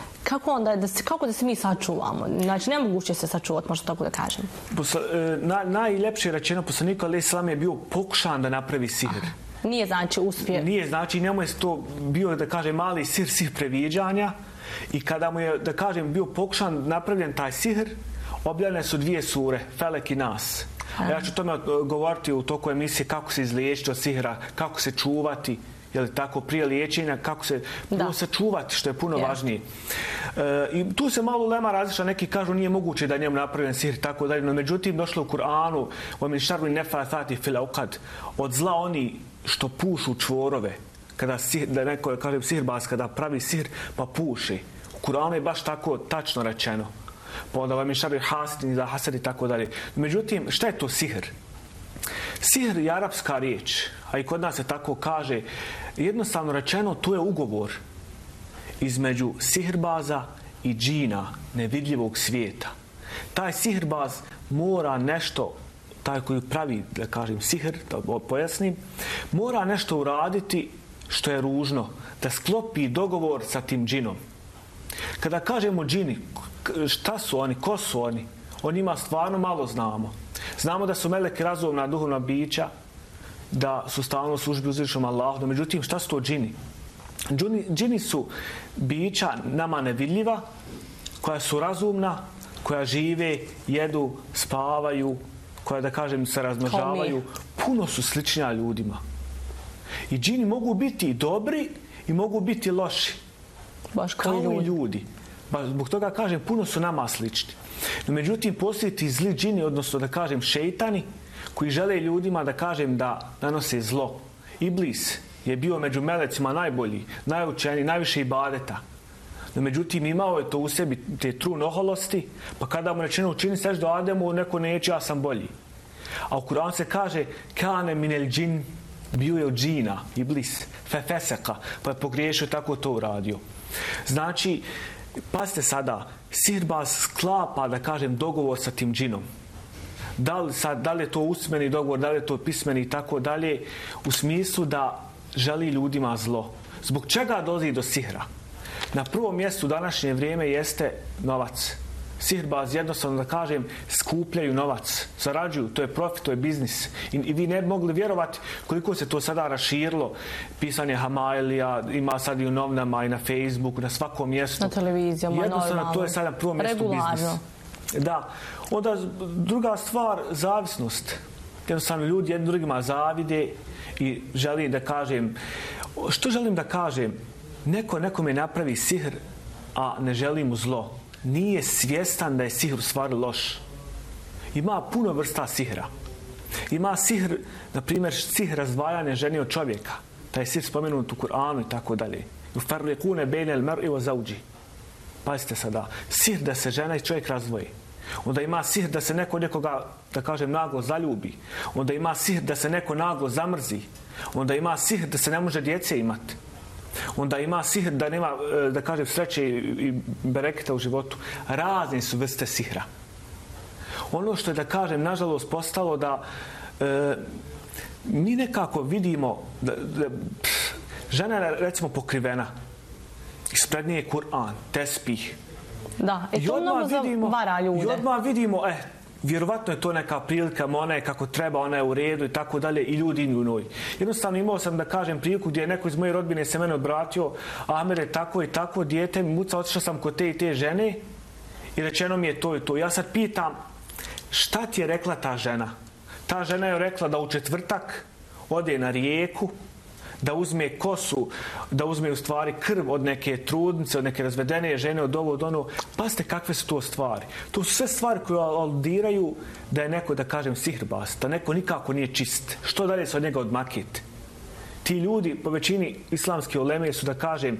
Kako da se mi sačuvamo? Znači, nemoguće se sačuvati, možda tako da kažem. Najljepše rečeno, poslanik alejhi ve sellem je bio pokušan da napravi sihr. Nije znači uspije. Nije znači, njemu je to bio, da kažem, mali sihr previđanja. I kada mu je, da kažem, bio pokušan napravljen taj sihr, objavljene su 2 sure, Felek i Nas. Ja ću o tome govoriti u toku emisije kako se izliječiti od sihra, kako se čuvati, tako, prije liječenja, kako se sačuvati, što je puno važnije. I tu se malo lema različita, neki kažu nije moguće da njemu napravljen sihr, tako dalje, no međutim došlo u Kur'anu وَمِنْ شَرِّ النَّفَّاثَاتِ فِي الْعُقَدِ, od zla oni što pušu čvorove. Kada da neko kaže sihirbaz, kada pravi sihr pa puši. U Kur'anu je baš tako tačno rečeno. Pa onda vam je šarri hasidin za hasad i tako dalje. Međutim, šta je to sihr? Sihr je arapska riječ, a i kod nas se tako kaže. Jednostavno rečeno, to je ugovor između sihirbaza i džina, nevidljivog svijeta. Taj sihirbaz mora nešto, taj koji pravi, da kažem, sihr, da pojasnim, mora nešto uraditi što je ružno, da sklopi dogovor sa tim džinom. Kada kažemo džini, šta su oni, ko su oni? O njima stvarno malo znamo. Znamo da su meleki razumna duhovna bića, da su stalno u službi uzvišenom Allahu, no međutim, šta su to džini? Džini su bića nama nevidljiva, koja su razumna, koja žive, jedu, spavaju, koja, da kažem, se razmnožavaju. Puno su sličnija ljudima. I džini mogu biti dobri i mogu biti loši. Baš kao i ljudi. Zbog toga kažem, puno su nama slični. No, međutim, postoje ti zli džini, odnosno da kažem šejtani, koji žele ljudima, da kažem, da nanose zlo. Iblis je bio među melecima najbolji, najučeniji, najviše ibadeta. No, međutim, imao je to u sebi, te trun oholosti, pa kada mu rečeno učini seždu Ademu, neko neće, ja sam bolji. A u Kur'anu se kaže kane minel džin, bio je od džina, Iblis, fefeseka, pa je pogriješio, tako to uradio. Znači, pazite sada, sihirbaz sklapa, da kažem, dogovor sa tim džinom. Da li je to usmeni dogovor, da li je to pismeni i tako dalje, u smislu da želi ljudima zlo. Zbog čega dolazi do sihra? Na prvom mjestu u današnje vrijeme jeste novac. Sihirbaz, jednostavno da kažem, skupljaju novac, zarađuju, to je profit, to je biznis. I vi ne bi mogli vjerovati koliko se to sada raširilo. Pisanje Hamailija, ima sad i u novinama i na Facebooku, na svakom mjestu. Na televizijama, jednostavno, to je sada na prvom mjestu biznis. Da. Onda druga stvar, zavisnost. Jednostavno ljudi jednim drugima zavide i želim da kažem, što želim da kažem? Nekome napravi sihr, a ne želi mu zlo. Nije svjestan da je sihr u stvari loš. Ima puno vrsta sihra. Ima sihr, na primjer, sihr razdvajanja žene od čovjeka. Taj sihr spomenut u Kur'anu i tako dalje. Ufarlikune bejnel mer'i wa zauđi. Pazite sada. Sihr da se žena i čovjek razdvoji. Onda ima sihr da se neko nekoga, da kažem, naglo zaljubi. Onda ima sihr da se neko naglo zamrzi. Onda ima sihr da se ne može djece imati. Onda ima sihr da nema, da kažem, sreće i bereketa u životu. Razne su vrste sihra. Ono što je, da kažem, nažalost postalo da mi nekako vidimo da žena je, recimo, pokrivena. Ispred nje je Kur'an, tespih. Da, i to mnogo zavara ljude. I odmah vidimo, vjerovatno je to neka prilika, ona je kako treba, ona je u redu i tako dalje, i ljudi idu u njoj. Jednostavno imao sam, da kažem, priliku gdje je neko iz moje rodbine se mene obratio, Amer je tako i tako, dijete mi muca, otišao sam kod te i te žene i rečeno mi je to i to. Ja sad pitam, šta ti je rekla ta žena? Ta žena je rekla da u četvrtak ode na rijeku, da uzme kosu, da uzme u stvari krv od neke trudnice, od neke razvedene žene, od ovo, od ono. Pazite kakve su to stvari. To su sve stvari koje aludiraju da je neko, da kažem, sihirbaz, da neko nikako nije čist. Što dalje se od njega odmakiti? Ti ljudi, po većini islamske uleme su, da kažem,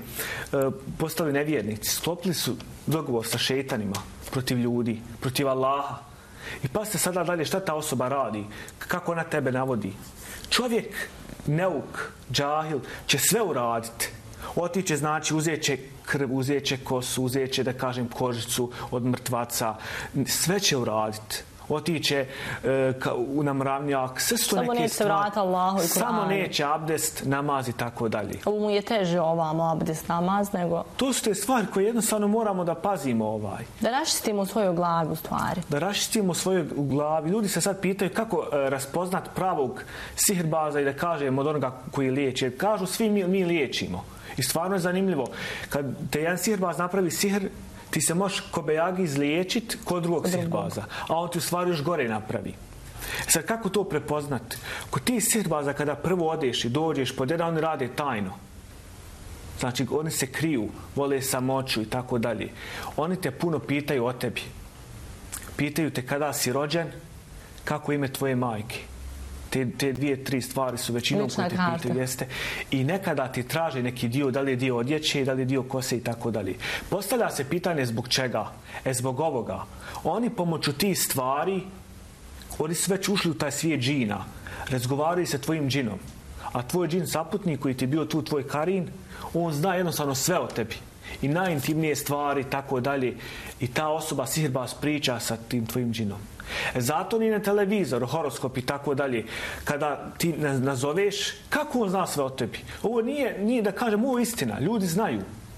postali nevjernici. Sklopili su dogovor sa šejtanima protiv ljudi, protiv Allaha. I pa se sada dalje šta ta osoba radi, kako ona tebe navodi. Čovjek, neuk, džahil, će sve uraditi. Otiće, znači, uzet će krv, uzet će kosu, uzet će, da kažem, kožicu od mrtvaca. Sve će uraditi. Otiće na mravnjak, sve su samo neke stvari. Samo neće abdest, namaz i tako dalje. Ovo mu je teže ovamo abdest, namaz, nego... To su te stvari koje jednostavno moramo da pazimo Da raščistimo u svojoj glavi, u stvari. Da raščistimo u svojoj glavi. Ljudi se sad pitaju kako raspoznat pravog sihirbaza i da kažem od onoga koji liječi. Jer kažu svi mi liječimo. I stvarno je zanimljivo. Kad te jedan sihirbaz napravi sihr, ti se možeš kobejagi izliječiti kod drugog sihirbaza, a on ti u stvari još gore napravi. Sad, kako to prepoznati? Kod ti sihirbaza kada prvo odeš i dođeš pod jedan, oni rade tajno. Znači, oni se kriju, vole samoću i tako dalje. Oni te puno pitaju o tebi. Pitaju te kada si rođen, kako ime tvoje majke. Te dvije, tri stvari su većinom koje te pitaju, jeste. I nekada ti traže neki dio, da li je dio odjeće, da li je dio kose i tako dalje. Postavlja se pitanje zbog čega? Zbog ovoga. Oni pomoću tih stvari, oni su već ušli u taj svijet džina. Razgovaraju sa tvojim džinom. A tvoj džin saputnik koji ti je bio tu, tvoj karin, on zna jednostavno sve o tebi. I najintimnije stvari i tako dalje. I ta osoba sihirbaz priča sa tim tvojim džinom. Zato ni na televizoru, horoskop i tako dalje, kada ti nazoveš, kako on zna sve o tebi? Ovo nije da kažem, ovo je istina, ljudi znaju.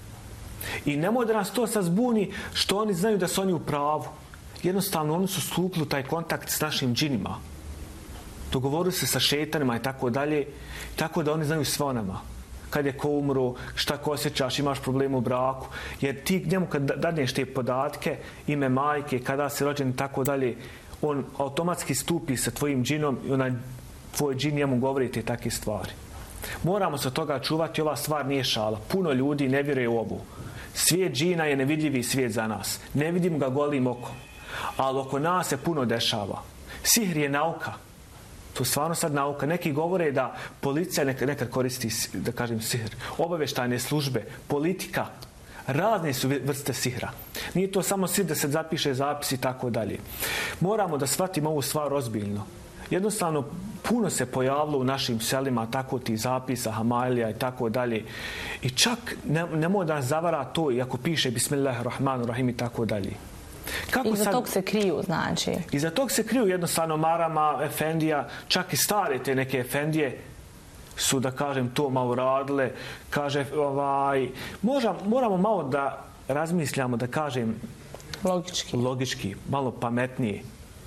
I nemoj da nas to sad zbuni što oni znaju da su oni u pravu. Jednostavno, oni su stupili u taj kontakt s našim džinima. Dogovorili se sa šetanima i tako dalje, tako da oni znaju sve o nama. Kad je ko umro, šta ko osjećaš, imaš problem u braku. Jer ti njemu kad dadneš te podatke, ime majke, kada si rođen i tako dalje, on automatski stupi sa tvojim džinom i onaj tvoj džin njemu govori te takve stvari. Moramo se od toga čuvati, ova stvar nije šala. Puno ljudi ne vjeruje u ovu. Svijet džina je nevidljivi svijet za nas. Ne vidimo ga golim okom. Ali oko nas se puno dešava. Sihr je nauka. To je stvarno sad nauka. Neki govore da policija nekad koristi, da kažem, sihr. Obavještajne službe, politika, razne su vrste sihra. Nije to samo sihr da se zapiše zapis i tako dalje. Moramo da shvatimo ovu stvar ozbiljno. Jednostavno, puno se pojavilo u našim selima tako ti zapisa, hamailija i tako dalje. I čak nemoj da nas zavara to, iako piše Bismillahirrahmanirrahim i tako dalje. Iza tog se kriju, znači? Iza tog se kriju jednostavno marama, efendija, čak i stare te neke efendije su, da kažem, to malo radile. Kaže, moramo malo da razmišljamo, da kažem, logički, malo pametnije.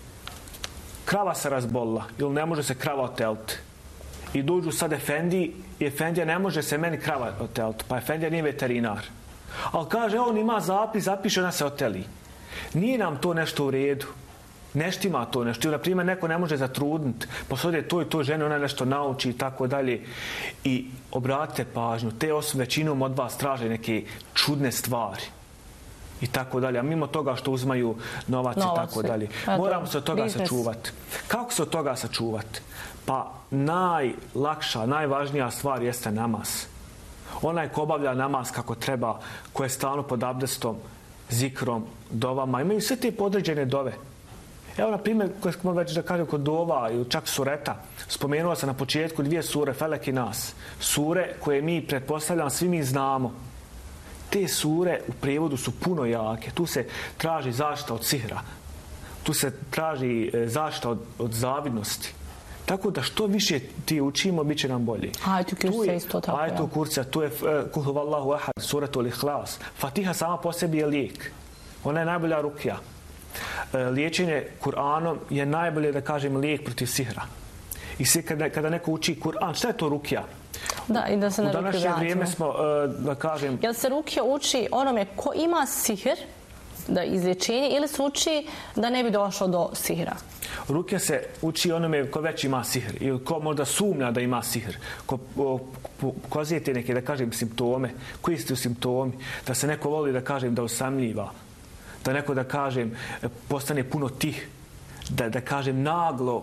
Krava se razbolila ili ne može se krava oteliti. I dođu sad efendiji i efendija ne može se meni krava oteliti, pa efendija nije veterinar. Ali kaže, on ima zapis, zapiše, ona se oteli. Nije nam to nešto u redu. Neštima to nešto. Naprimjer, neko ne može zatrudniti. Posodje to i to žene, ona nešto nauči i tako dalje. I obratite pažnju. Te osobe većinom od vas traže neke čudne stvari. I tako dalje. A mimo toga što uzmaju novac i tako dalje. Moramo se od toga sačuvati. Kako se od toga sačuvati? Pa najlakša, najvažnija stvar jeste namaz. Onaj ko obavlja namaz kako treba, ko je stalno pod abdestom, zikrom, dovama, imaju sve te podređene dove. Evo, na primjer, koje smo već da kažem kod dova ili čak sureta, spomenuo sam na početku 2 sure, Felek i Nas. Sure koje mi pretpostavljamo, svi mi znamo. Te sure u prijevodu su puno jake. Tu se traži zaštita od sihra. Tu se traži zaštita od zavidnosti. Tako da što više ti učimo, bit će nam bolje. Ajetu kursa isto tako. Ajetu kursa, tu je Kul huvallahu ahad, suratul ihlas. Fatiha sama po sebi je lijek. Ona je najbolja rukija. Liječenje Kur'anom je najbolje, da kažem, lijek protiv sihra. I sve kada neko uči Kur'an, šta je to rukija? Da, i da se na rukiju vratimo. U današnje vrijeme smo, da kažem... Jel se rukija uči onome ko ima sihr, da izlječenje, ili se uči da ne bi došlo do sihra? Rukija se uči onome ko već ima sihr ili ko možda sumnja da ima sihr, ko pokazujete neke, da kažem, simptome. Koji su simptomi? Da se neko voli, da kažem, da osamljiva, da neko, da kažem, postane puno tih, da kažem, naglo,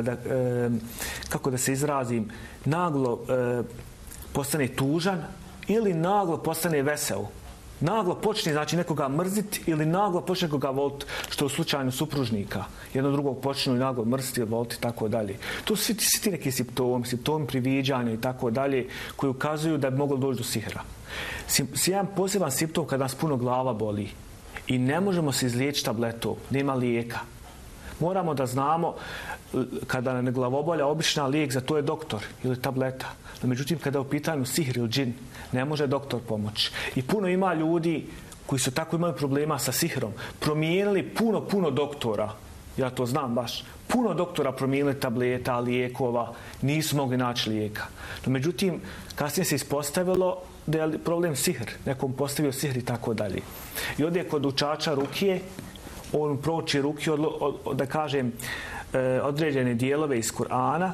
kako da se izrazim, naglo postane tužan ili naglo postane vesel. Naglo počne, znači, nekoga mrziti ili naglo počne nekoga voliti, što je u slučaju supružnika. Jedno drugog počnu naglo mrziti ili voliti i tako dalje. To su svi ti neki simptomi priviđanja i tako dalje, koji ukazuju da bi moglo doći do sihra. Jedan poseban simptom kada nas puno glava boli i ne možemo se izliječiti tabletom, nema lijeka. Moramo da znamo kada nam je glavobolja, obična lijek za to je doktor ili tableta. No, međutim, kada je u pitanju sihr ili džin, ne može doktor pomoći. I puno ima ljudi koji su tako imali problema sa sihrom. Promijenili puno doktora. Ja to znam baš. Puno doktora promijenili tableta, lijekova. Nisu mogli naći lijeka. No, međutim, kasnije se ispostavilo da je problem sihr. Nekom postavio sihr i tako dalje. I ovdje kod učača rukije, on prouči rukiju, da kažem, određene dijelove iz Kur'ana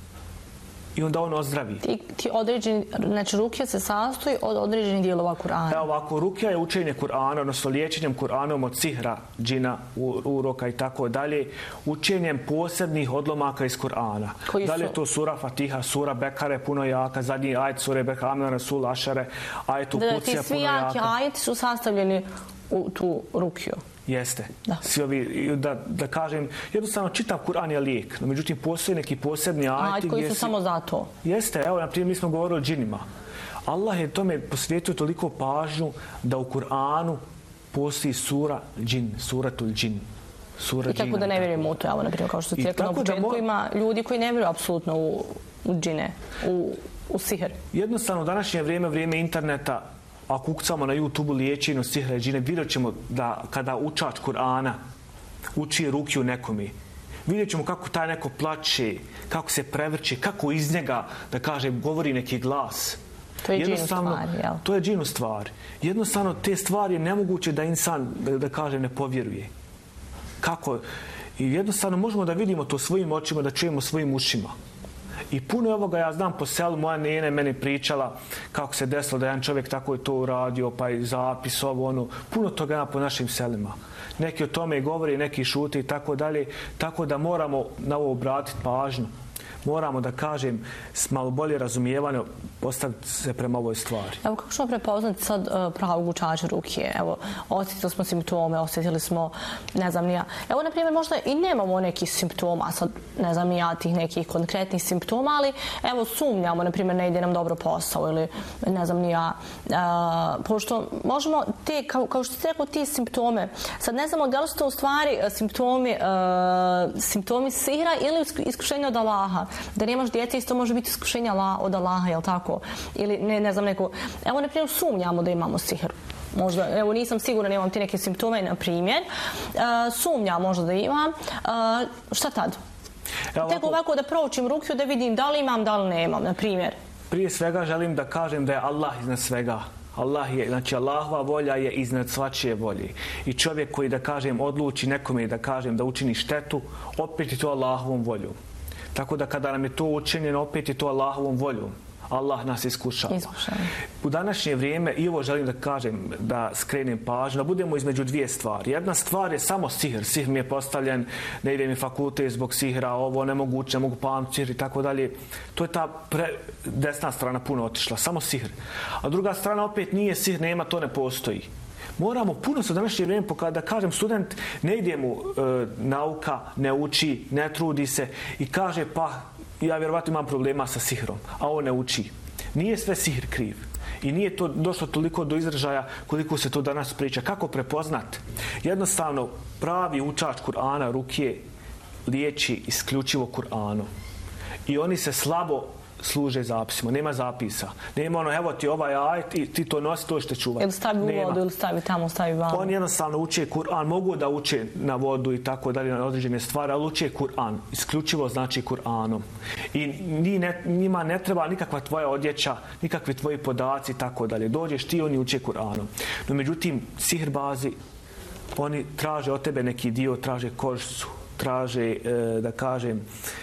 i onda on ozdravi. Ti određeni, znači rukija se sastoji od određenih dijelova Kur'ana. Evo ovako, rukija je učenje Kur'ana, odnosno liječenjem Kur'anom od sihra, džina, uroka i tako dalje, učenjem posebnih odlomaka iz Kur'ana. Da li je to sura Fatiha, sura Bekare, puno jaka, zadnji ajet sure Bekame, Rasul Ašare, ajet u Kucija, puno jaka. Ti svi jaki ajeti su sastavljeni u tu rukiju. Jeste. Svi ovi, da kažem, jednostavno čitav Kur'an je lijek. No, međutim, postoje neki posebni ajeti koji su samo za to. Jeste. Evo, na primjer, mi smo govorili o džinima. Allah je tome posvetio toliko pažnju da u Kur'anu postoji sura džin, suratul džin. I tako da ne vjerujemo u to. Evo, na primjer, kao što ti rekao na početku, ima ljudi koji ne vjeruju apsolutno u džine, u sihr. Jednostavno, u današnje vrijeme interneta, ako ukucamo na YouTube-u liječenje od sihra i džine, vidjet ćemo da kada učač Kur'ana uči rukiju nekome, vidjet ćemo kako taj neko plače, kako se prevrće, kako iz njega, da kažem, govori neki glas. To je džinu stvar, jel? To je džinu stvar. Jednostavno, te stvari je nemoguće da insan, da kažem, ne povjeruje. Kako? I jednostavno možemo da vidimo to svojim očima, da čujemo svojim ušima. I puno ovoga ja znam po selu, moja nena je meni pričala kako se desilo da jedan čovjek tako je to uradio, pa i zapis ovo, ono, puno toga ima po našim selima. Neki o tome govori, neki šute i tako dalje, tako da moramo na ovo obratiti pažnju. Moramo, da kažem, s malo bolje razumijevanje postaviti se prema ovoj stvari. Evo, kako ćemo prepoznati sad pravog učača rukije? Evo, osjetili smo simptome, osjetili smo, ne znam ni ja. Evo, na primjer, možda i nemamo nekih simptoma, sad ne znam ni ja tih nekih konkretnih simptoma, ali evo, sumnjamo, na primjer, ne ide nam dobro posao ili ne znam ni ja. Pošto možemo te, kao što ste rekao, ti simptome, sad ne znamo da li su to u stvari simptomi sihra ili iskušenja od Allaha. Da nemaš djece, isto može biti iskušenja od Allaha, jel tako? Ili ne znam neko... Evo, na primjer, sumnjamo da imamo sihr. Možda, evo, nisam sigurna, nemam ti neke simptome, na primjer. Sumnjam možda da imam. Šta tad? Tek ovako da proučim rukiju, da vidim da li imam, da li nemam, na primjer. Prije svega želim da kažem da je Allah iznad svega. Znači Allahova volja je iznad svačije volje. I čovjek koji, da kažem, odluči nekome, da kažem, da učini štetu, opet je to Allahovom voljom. Tako da kada nam je to učinjeno, opet je to Allahovom voljom. Allah nas iskušava. U današnje vrijeme, i ovo želim da kažem, da skrenem pažnju, da budemo između dvije stvari. Jedna stvar je samo sihr. Sihr mi je postavljen, ne ide mi fakultet zbog sihra, ovo nemoguće, ne mogu pamtiti sihr i tako dalje. To je ta desna strana puno otišla, samo sihr. A druga strana opet nije sihr, nema, to ne postoji. Moramo puno se u današnje vrijeme, da kažem, student ne ide mu nauka, ne uči, ne trudi se i kaže, pa ja vjerovatno imam problema sa sihrom, a on ne uči. Nije sve sihr kriv. I nije to došlo toliko do izražaja koliko se to danas priča. Kako prepoznat? Jednostavno, pravi učač Kur'ana, rukije, liječi isključivo Kur'anom. I oni se slabo služe zapisima, nema zapisa. Nema ono, evo ti ovaj ajet i ti to nosi, to što čuvati. Ili stavi u vodu, ili stavi tamo, stavi vamo. Oni jednostavno uče Kur'an, mogu da uče na vodu i tako dalje, na određene stvari, ali uče Kur'an. Isključivo znači Kur'anom. I njima ne treba nikakva tvoja odjeća, nikakvi tvoji podaci i tako dalje. Dođeš ti, oni uče Kur'anom. No međutim, sihrbazi, oni traže od tebe neki dio, traže kožicu, traže, da kažem,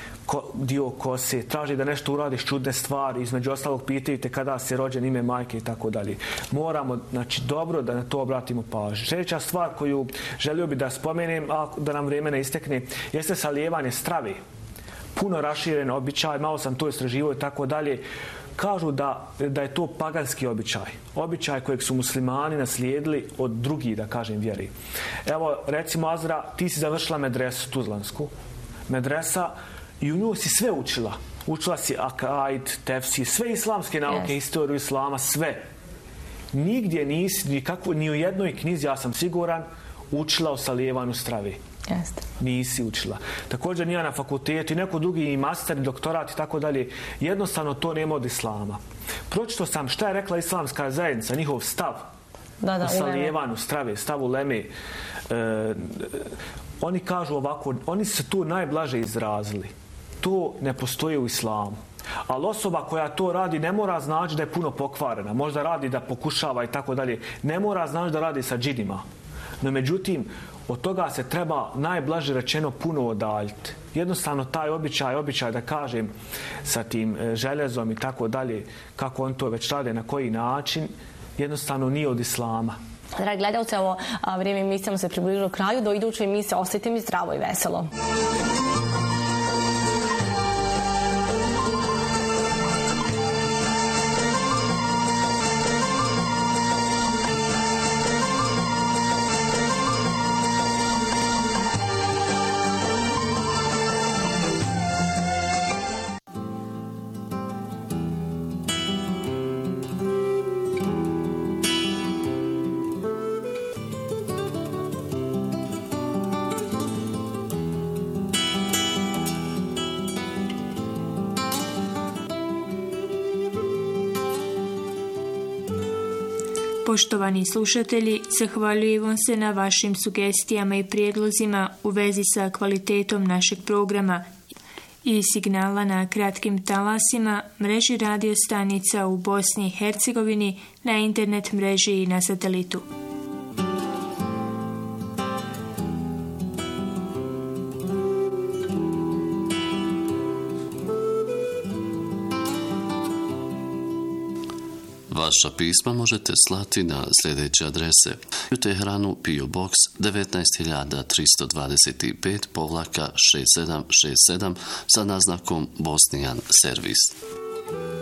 dio kose, traži da nešto uradiš čudne stvari, između ostalog pitaju te kada si rođen, ime majke i tako dalje. Moramo, znači, dobro da na to obratimo pažnju. Sljedeća stvar koju želio bi da spomenem, a da nam vrijeme ne istekne, jeste salijevanje strave. Puno raširen običaj, malo sam to istraživao i tako dalje. kažu da je to paganski običaj. Običaj kojeg su muslimani naslijedili od drugih, da kažem, vjeri. Evo, recimo, Azra, ti si završila medresu tuzlansku. Medresa, i u nju si sve učila. Učila si akaid, tefsir, sve islamske nauke, historiju islama, sve. Nigdje nisi, ni u jednoj knjizi, ja sam siguran, učila o salijevanju strave. Nisi učila. Također nije na fakultetu i neko drugi i master, i doktorat i tako dalje. Jednostavno to nema od islama. Pročito sam šta je rekla islamska zajednica, njihov stav o salijevanju strave, stav uleme. Oni kažu ovako, oni se tu najblaže izrazili. To ne postoji u islamu. Ali osoba koja to radi ne mora znači da je puno pokvarena. Možda radi da pokušava i tako dalje. Ne mora znači da radi sa džinima. No međutim, od toga se treba najblaže rečeno puno odaljiti. Jednostavno taj običaj da kažem sa tim željezom i tako dalje, kako on to već rade, na koji način, jednostavno nije od islama. Dragi gledalci, ovo vrijeme emisijama se približilo kraju. Do iduće emisije ostajte mi zdravo i veselo. Poštovani slušatelji, zahvaljujemo se na vašim sugestijama i prijedlozima u vezi sa kvalitetom našeg programa i signala na kratkim talasima, mreži radio stanica u Bosni i Hercegovini, na internet mreži i na satelitu. Vaša pisma možete slati na sljedeće adrese: u Teheranu PO Box 19325-6767 sa naznakom Bosnijan servis.